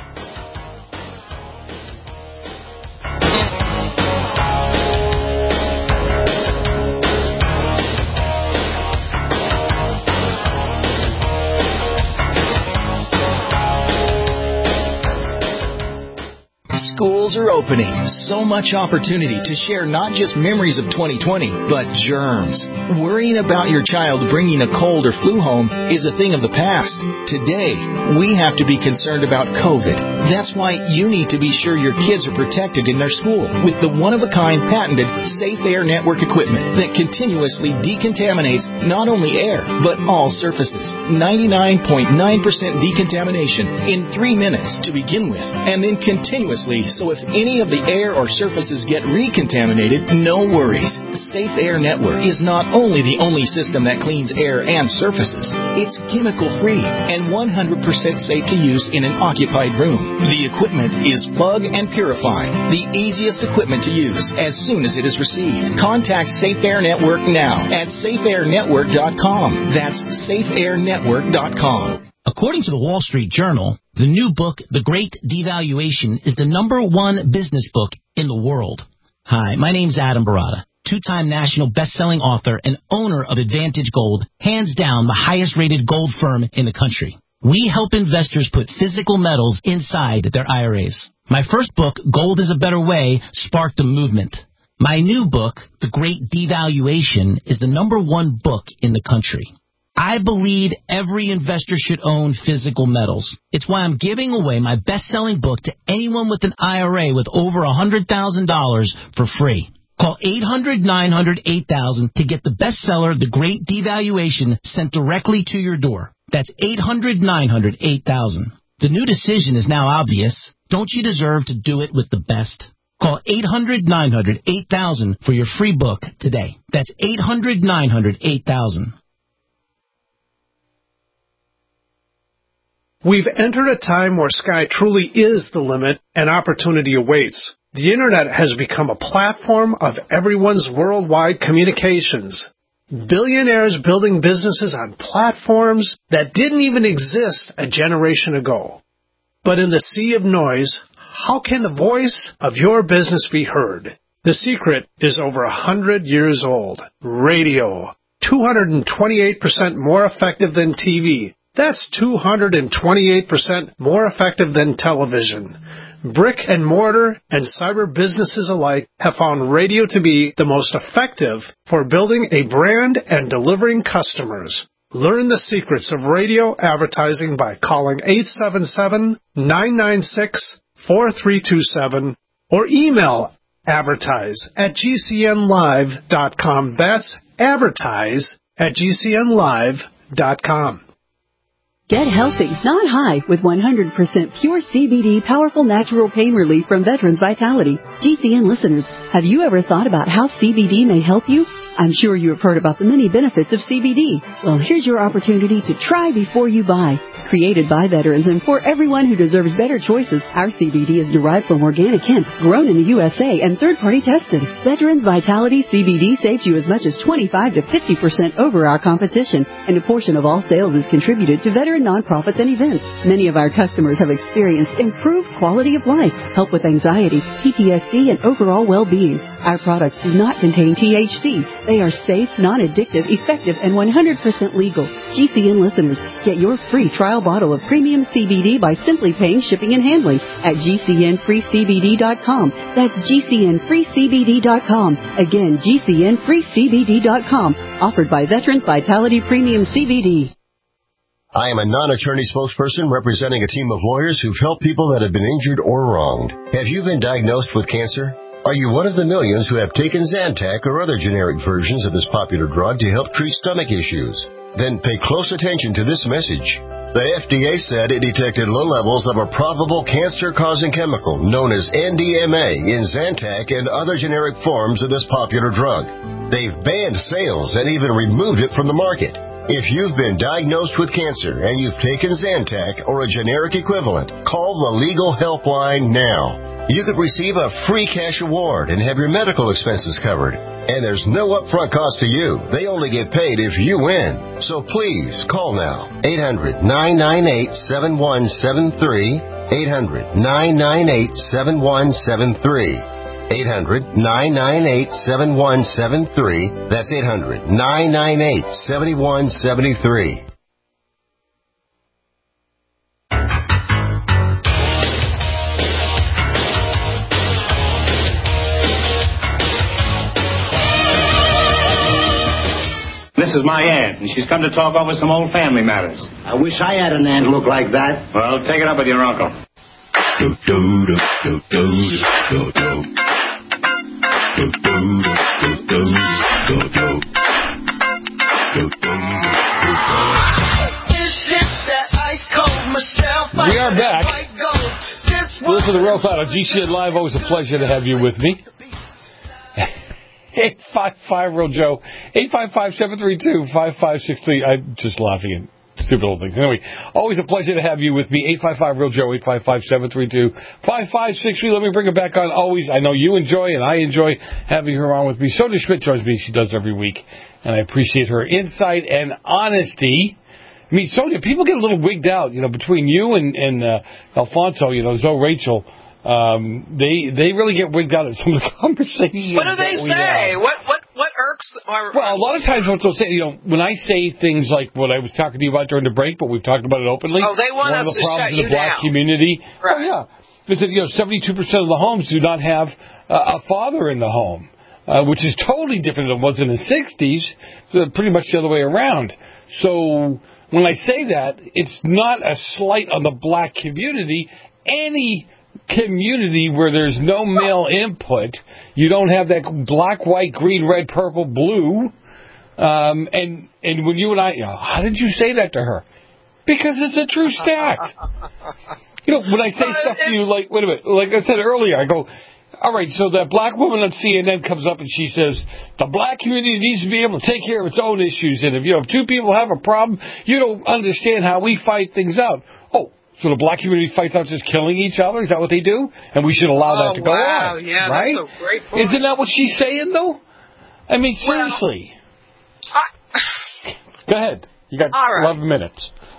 Schools are opening. So much opportunity to share not just memories of twenty twenty, but germs. Worrying about your child bringing a cold or flu home is a thing of the past. Today, we have to be concerned about COVID. That's why you need to be sure your kids are protected in their school with the one-of-a-kind patented Safe Air Network equipment that continuously decontaminates not only air, but all surfaces. ninety-nine point nine percent decontamination in three minutes to begin with, and then continuously. So if any of the air or surfaces get recontaminated, no worries. Safe Air Network is not only the only system that cleans air and surfaces, it's chemical-free and one hundred percent safe to use in an occupied room. The equipment is plug and purify, the easiest equipment to use as soon as it is received. Contact Safe Air Network now at safe air network dot com. That's safe air network dot com. According to the Wall Street Journal, the new book, The Great Devaluation, is the number one business book in the world. Hi, my name's Adam Barata, two-time national best-selling author and owner of Advantage Gold, hands down the highest-rated gold firm in the country. We help investors put physical metals inside their I R As. My first book, Gold is a Better Way, sparked a movement. My new book, The Great Devaluation, is the number one book in the country. I believe every investor should own physical metals. It's why I'm giving away my best-selling book to anyone with an I R A with over one hundred thousand dollars for free. Call eight hundred nine hundred eight thousand to get the bestseller, The Great Devaluation, sent directly to your door. That's eight hundred nine hundred eight thousand. The new decision is now obvious. Don't you deserve to do it with the best? Call eight hundred nine hundred eight thousand for your free book today. That's eight hundred nine hundred eight thousand. We've entered a time where sky truly is the limit and opportunity awaits. The Internet has become a platform of everyone's worldwide communications. Billionaires building businesses on platforms that didn't even exist a generation ago. But in the sea of noise, how can the voice of your business be heard? The secret is over a hundred years old. Radio. two hundred twenty-eight percent more effective than T V. That's two hundred twenty-eight percent more effective than television. Brick and mortar and cyber businesses alike have found radio to be the most effective for building a brand and delivering customers. Learn the secrets of radio advertising by calling eight seven seven, nine nine six, four three two seven or email advertise at g c n live dot com. That's advertise at g c n live dot com. Get healthy, not high, with one hundred percent pure C B D powerful natural pain relief from Veterans Vitality. G C N listeners, have you ever thought about how C B D may help you? I'm sure you have heard about the many benefits of C B D. Well, here's your opportunity to try before you buy. Created by veterans and for everyone who deserves better choices, our C B D is derived from organic hemp, grown in the U S A and third-party tested. Veterans Vitality C B D saves you as much as twenty-five to fifty percent over our competition, and a portion of all sales is contributed to veteran nonprofits and events. Many of our customers have experienced improved quality of life, help with anxiety, P T S D, and overall well-being. Our products do not contain T H C. They are safe, non-addictive, effective, and one hundred percent legal. G C N listeners, get your free trial bottle of premium C B D by simply paying shipping and handling at g c n free c b d dot com. That's g c n free c b d dot com. Again, g c n free c b d dot com. Offered by Veterans Vitality Premium C B D. I am a non-attorney spokesperson representing a team of lawyers who've helped people that have been injured or wronged. Have you been diagnosed with cancer? Are you one of the millions who have taken Zantac or other generic versions of this popular drug to help treat stomach issues? Then pay close attention to this message. The F D A said it detected low levels of a probable cancer-causing chemical known as N D M A in Zantac and other generic forms of this popular drug. They've banned sales and even removed it from the market. If you've been diagnosed with cancer and you've taken Zantac or a generic equivalent, call the legal helpline now. You could receive a free cash award and have your medical expenses covered. And there's no upfront cost to you. They only get paid if you win. So please call now. eight hundred, nine nine eight, seven one seven three. eight hundred, nine nine eight, seven one seven three. eight hundred, nine nine eight, seven one seven three. That's eight hundred, nine nine eight, seven one seven three. This is my aunt, and she's come to talk over some old family matters. I wish I had an aunt look like that. Well, take it up with your uncle. Do, do, do, do, do, do, do. Do, do, do, do, do, do. Do, do, do, do. We are back. Listen to the Real Thought on G C N Live. Always a pleasure to have you with me. eight five five Real Joe. eight five five, seven three two, five five six three. I'm just laughing at stupid old things. Anyway, always a pleasure to have you with me. eight five five Real Joe. eight five five, seven three two, five five six three. Let me bring it back on. Always, I know you enjoy and I enjoy having her on with me. Sonia Schmidt joins me. She does every week. And I appreciate her insight and honesty. I mean, Sonia, people get a little wigged out, you know, between you and, and uh, Alfonso, you know, Zoe Rachel. Um, they they really get wigged out at some of the conversations. What do they that we say? have. What what what irks? Or, well, a lot of times what they'll say, you know, when I say things like what I was talking to you about during the break, but we've talked about it openly. Oh, they want one us of the to problems shut in the you black down. community. Right. Oh, yeah. Is that, you know, seventy-two percent of the homes do not have uh, a father in the home, uh, which is totally different than it was in the sixties, uh, pretty much the other way around. So when I say that, it's not a slight on the black community. Any community where there's no male input, you don't have that black, white, green, red, purple, blue, um, and and when you and I, you know, how did you say that to her? Because it's a true stat. You know, when I say stuff to you like, wait a minute, like I said earlier, I go, all right, so that black woman on C N N comes up and she says, the black community needs to be able to take care of its own issues, and if, you know, if two people have a problem, you don't understand how we fight things out. Oh, so the black community fights out just killing each other? Is that what they do? And we should allow oh, that to go wow. on, yeah, right? That's a great point. Isn't that what she's saying, though? I mean, seriously. Well, I... Go ahead. You got All right. eleven minutes.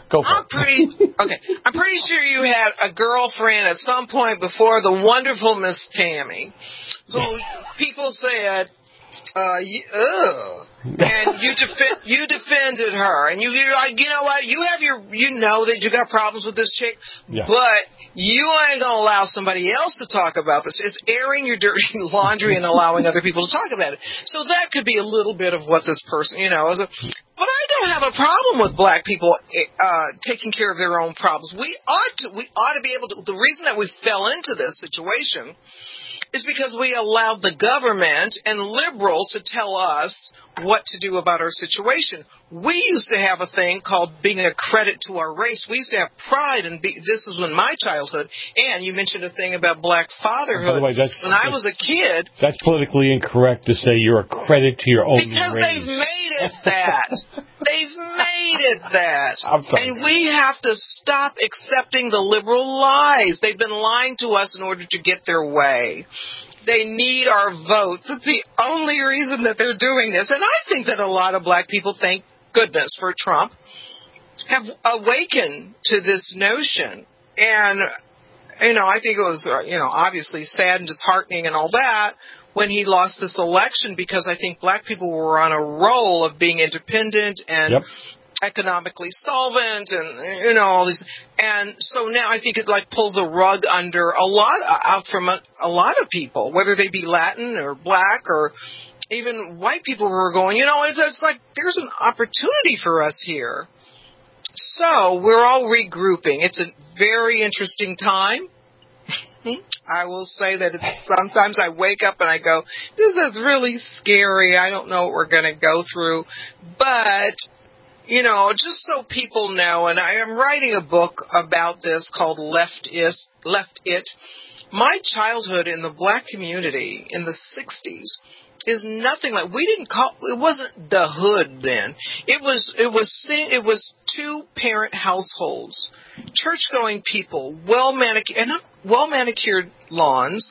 Go for I'm it. pretty okay. I'm pretty sure you had a girlfriend at some point before the wonderful Miss Tammy, who people said, uh, y- ugh. And you defe- you defended her, and you you're like, you know what? You have your, you know that you got problems with this chick, Yeah. but you ain't gonna allow somebody else to talk about this. It's airing your dirty laundry and allowing other people to talk about it. So that could be a little bit of what this person, you know, is a. But I don't have a problem with black people uh, taking care of their own problems. We ought to. We ought to be able to. The reason that we fell into this situation is because we allowed the government and liberals to tell us what to do about our situation. We used to have a thing called being a credit to our race. We used to have pride, and be, this was in my childhood. And you mentioned a thing about black fatherhood. By the way, that's, when I was a kid, that's politically incorrect to say you're a credit to your own because race. they've made it that. They've made it that. I'm sorry. And we have to stop accepting the liberal lies. They've been lying to us in order to get their way. They need our votes. It's the only reason that they're doing this. And I think that a lot of black people, thank goodness for Trump, have awakened to this notion. And, you know, I think it was, you know, obviously sad and disheartening and all that when he lost this election, because I think black people were on a roll of being independent and yep. economically solvent and, you know, all these. And so now I think it like pulls a rug under a lot, out from a, a lot of people, whether they be Latin or black or even white people who are going, you know, it's, it's like there's an opportunity for us here. So we're all regrouping. It's a very interesting time. I will say that it's, sometimes I wake up and I go, this is really scary. I don't know what we're going to go through. But, you know, just so people know, and I am writing a book about this called Left Is, Left It. My childhood in the black community in the sixties is nothing like, we didn't call, it wasn't the hood then. It was, it was, it was two parent households, church going people, well manicured, and well manicured lawns,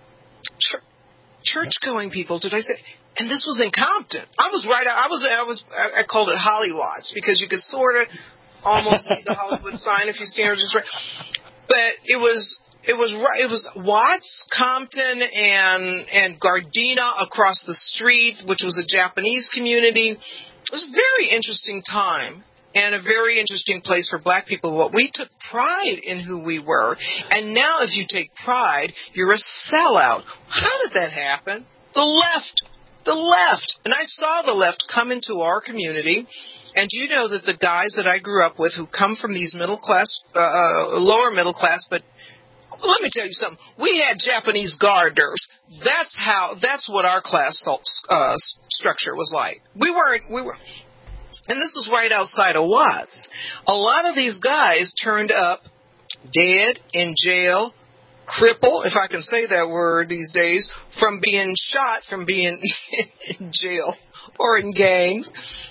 ch- church going people, did I say? And this was in Compton. I was right, I was, I was, I called it Hollywatts because you could sort of almost see the Hollywood sign if you stand just right. But it was, It was it was Watts, Compton, and and Gardena across the street, which was a Japanese community. It was a very interesting time and a very interesting place for black people. But we took pride in who we were, and now if you take pride, you're a sellout. How did that happen? The left, the left, and I saw the left come into our community. And you know that the guys that I grew up with, who come from these middle class, uh, lower middle class, but let me tell you something. We had Japanese gardeners. That's how. That's what our class uh, structure was like. We weren't. We were, and this was right outside of Watts. A lot of these guys turned up dead, in jail, crippled, if I can say that word these days, from being shot, from being in jail or in gangs,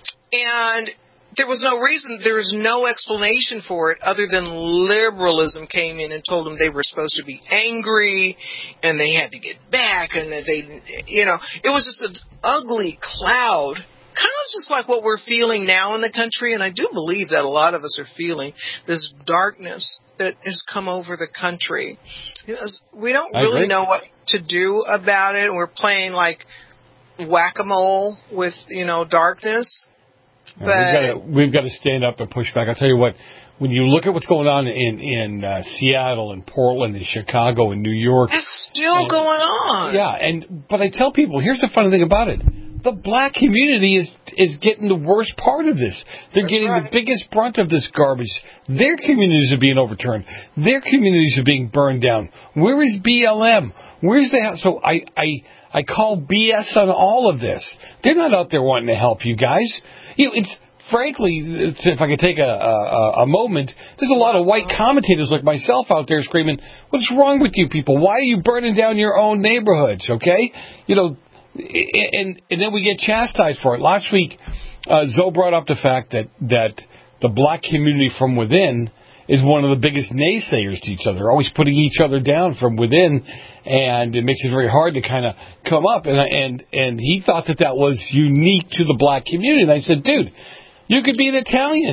and there was no reason, there was no explanation for it other than liberalism came in and told them they were supposed to be angry and they had to get back, and that they, you know, it was just an ugly cloud, kind of just like what we're feeling now in the country. And I do believe that a lot of us are feeling this darkness that has come over the country. We don't really know what to do about it. We're playing like whack-a-mole with, you know, darkness. But we've got to we've got to stand up and push back. I'll tell you what, when you look at what's going on in in uh, Seattle and Portland and Chicago and New York, it's still and, going on. Yeah, and but I tell people, here's the funny thing about it: the black community is is getting the worst part of this. They're That's getting right. the biggest brunt of this garbage. Their communities are being overturned. Their communities are being burned down. Where is B L M? Where's the so I I. I call B S on all of this. They're not out there wanting to help you guys. You know, it's frankly, it's, if I could take a, a, a moment, there's a lot of white commentators like myself out there screaming, "What's wrong with you people? Why are you burning down your own neighborhoods?" Okay, you know, and and then we get chastised for it. Last week, uh, Zoe brought up the fact that that the black community from within is one of the biggest naysayers to each other, always putting each other down from within, and it makes it very hard to kind of come up. And and and he thought that that was unique to the black community. And I said, dude, you could be an Italian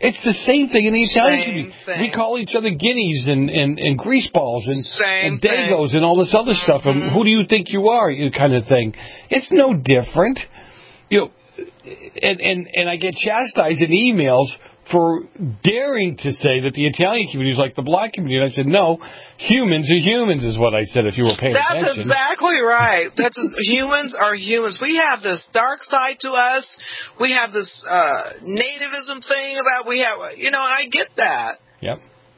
It's the same thing in the Italian Same community. thing. We call each other guineas and, and, and grease balls and, Same and dagos and all this other stuff. And who do you think you are, you kind of thing. It's no different. You know, and, and, and I get chastised in emails for daring to say that the Italian community is like the black community. And I said, no, humans are humans is what I said if you were paying That's attention. exactly right. That's humans are humans. We have this dark side to us. We have this uh, nativism thing about we have, you know, and I get that. Yep.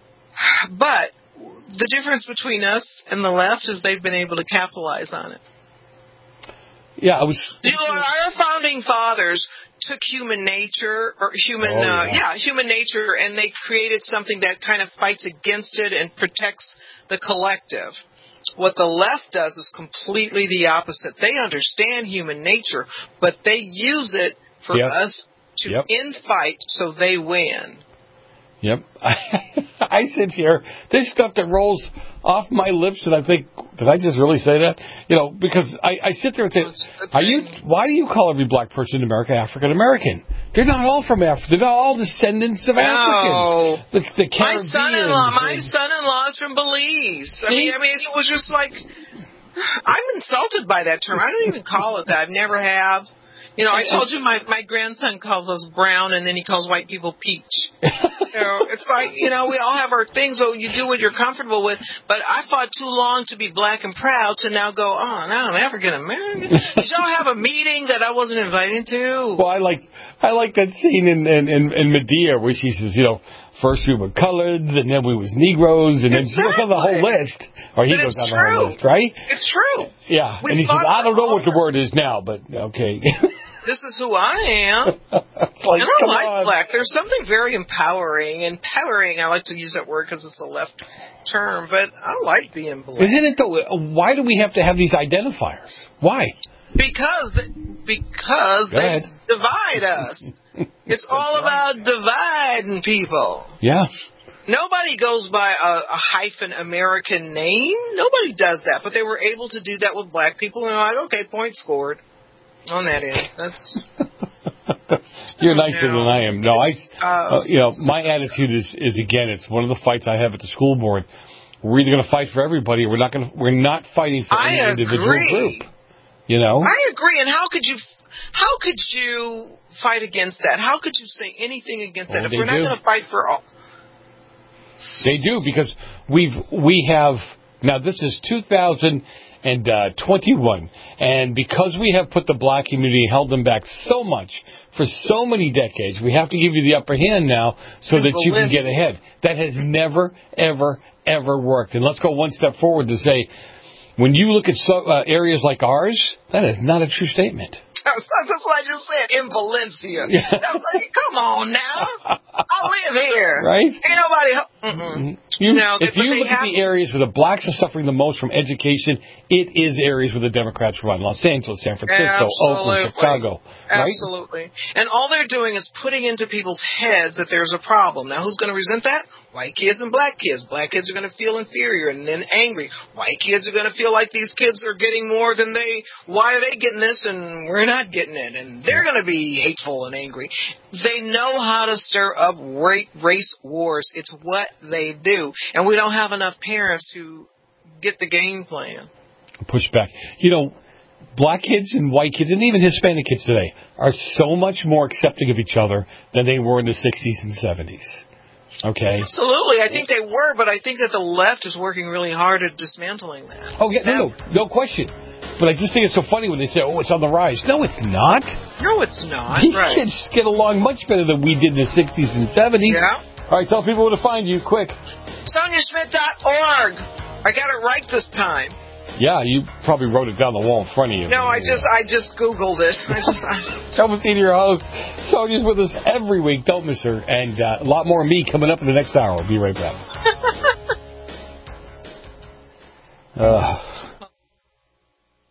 But the difference between us and the left is they've been able to capitalize on it. Yeah, I was. You know, our founding fathers took human nature, or human, Oh, uh, yeah. yeah, human nature, and they created something that kind of fights against it and protects the collective. What the left does is completely the opposite. They understand human nature, but they use it for Yep. us to Yep. infight so they win. Yep. I sit here, there's stuff that rolls off my lips, and I think, did I just really say that? You know, because I, I sit there and think, are you? Why do you call every black person in America African American? They're not all from Africa. They're not all descendants of No. Africans. The, the My son-in-law, my Caribbeans and- son-in-law is from Belize. I See? mean, I mean, it was just like, I'm insulted by that term. I don't even call it that. I've never have. You know, I told you my, my grandson calls us brown, and then he calls white people peach. You know, it's like, you know, we all have our things, so you do what you're comfortable with. But I fought too long to be black and proud to now go, oh, now I'm African American. Did y'all have a meeting that I wasn't invited to? Well, I like I like that scene in, in, in, in Medea where she says, you know, first we were coloreds, and then we was Negroes, and then she goes on the whole list. Or he But goes it's on the whole true. list, right? It's true. Yeah. We and he says, fought I don't for know all what the word is now, but okay. This is who I am. like, I don't come like on. black. There's something very empowering. Empowering, I like to use that word because it's a left term, but I like being black. Isn't it though? Why do we have to have these identifiers? Why? Because because Go they ahead. divide us. It's all about dividing people. Yeah. Nobody goes by a, a hyphen American name. Nobody does that. But they were able to do that with black people, and they're like, okay, point scored on that end. That's You're nicer than I am. No, I, uh, uh, you know, my attitude is, is again, it's one of the fights I have at the school board. We're either going to fight for everybody, or we're not going to. We're not fighting for I any individual agree. group. You know. I agree. And how could you, how could you fight against that? How could you say anything against Oh, that if they we're not do. going to fight for all? They do, because we've we have now. This is two thousand twenty-one, and because we have put the black community, held them back so much for so many decades, we have to give you the upper hand now so that you can get ahead. That has never, ever, ever worked. And let's go one step forward to say, when you look at so, uh, areas like ours, that is not a true statement. That's what I just said, in Valencia. Yeah. That's like, come on now. I live here. Right? Ain't nobody... Mm-mm. You, No, if but you they look at have the to- areas where the blacks are suffering the most from education, it is areas where the Democrats run. Los Angeles, San Francisco, Oakland, Absolutely. Chicago. Right? Absolutely. And all they're doing is putting into people's heads that there's a problem. Now, who's going to resent that? White kids and black kids. Black kids are going to feel inferior and then angry. White kids are going to feel like these kids are getting more than they... Why are they getting this and we're not getting it? And they're going to be hateful and angry. They know how to stir up ra- race wars. It's what they do. And we don't have enough parents who get the game plan. Push back. You know, black kids and white kids and even Hispanic kids today are so much more accepting of each other than they were in the sixties and seventies. Okay? Absolutely. I think they were, but I think that the left is working really hard at dismantling that. Oh, yeah, no, no, no question. But I just think it's so funny when they say, oh, it's on the rise. No, it's not. No, it's not. These Right. kids get along much better than we did in the sixties and seventies. Yeah. All right, tell people where to find you, quick. Sonia Schmidt dot org. I got it right this time. Yeah, you probably wrote it down the wall in front of you. No, I just I just Googled it. I just I... Tell me, your host. Sonia's with us every week. Don't miss her. And uh, a lot more of me coming up in the next hour. I'll be right back. uh.